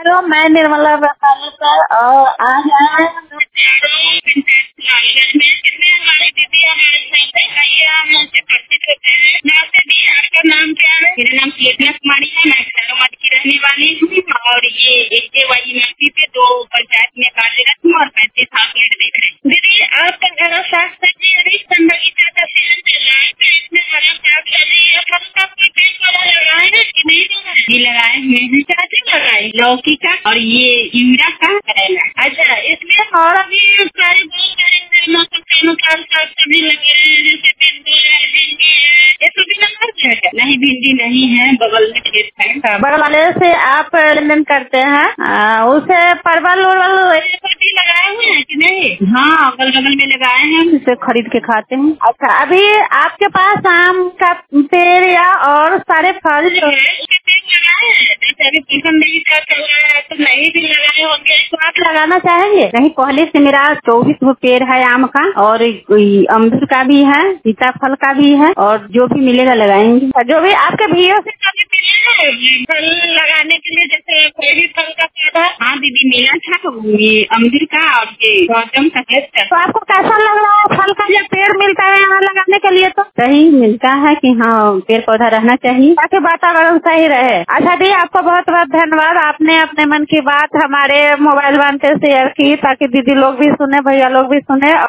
तो मैं निर्मला वैशाली सर और आज आए हैं हमारे दीदी हमारे साथ आइए हम उनसे परिचित होते हैं। मैं आपसे दी आपका नाम क्या है? मेरा नाम चेतना कुमारी है। मैं खैरोमठ की रहने वाली हूँ और ये SKYMLP पे 2 पंचायत में कार्यरत हूँ और 35 हाथ में देख रहे हैं। दीदी आपका घर शास्त्र जी अभी बगीचा का सीजन चल रहा है तो इसमें हरा साग सब्जी या फल का कोई पेड़ पौधा लगाए हैं कि नहीं लगाए? जी लगाए हुए हैं। चाची लगाए लौकी का और ये यूरिया का करेला। अच्छा इसमें और अभी सारे बहुत सारे मौसम के अनुसार साग सब्जी लगे हैं जैसे भिंडी है भिंडी है ये सभी नंबर है क्या? नहीं भिंडी नहीं है बगल में खेत है। बगल वाले से आप लेन देन करते हैं उसे परवल उर्वल सब्जी लगाए हुए हैं कि नहीं? हाँ अगल बगल में लगाए हैं उसे खरीद के खाते हैं। अच्छा अभी आपके पास आम का पेड़ या और सारे फल जो है उसके पेड़ लगाए हैं? जैसे अभी किशन देवी का चल रहा है तो नहीं भी लगाए होंगे तो आप लगाना चाहेंगे? नहीं पहले से मेरा 24 वो पेड़ है आम का और अमरूद का भी है सीताफल का भी है और जो भी मिलेगा लगाएंगे। जो भी आपके भैया से कभी मिले फल लगाने के लिए जैसे कोई भी फल का पौधा? हाँ दीदी मिला था ये अमरूद का और ये गौतम का है। तो आपको कैसा लग रहा है फल का जब पेड़ मिलता है यहाँ लगाने के लिए? तो सही मिलता है कि हाँ पेड़ पौधा रहना चाहिए ताकि वातावरण सही रहे। अच्छा दी आपको बहुत बहुत धन्यवाद। आपने अपने मन की बात हमारे मोबाइल वन पे शेयर की ताकि दीदी लोग भी सुने भैया लोग भी सुने।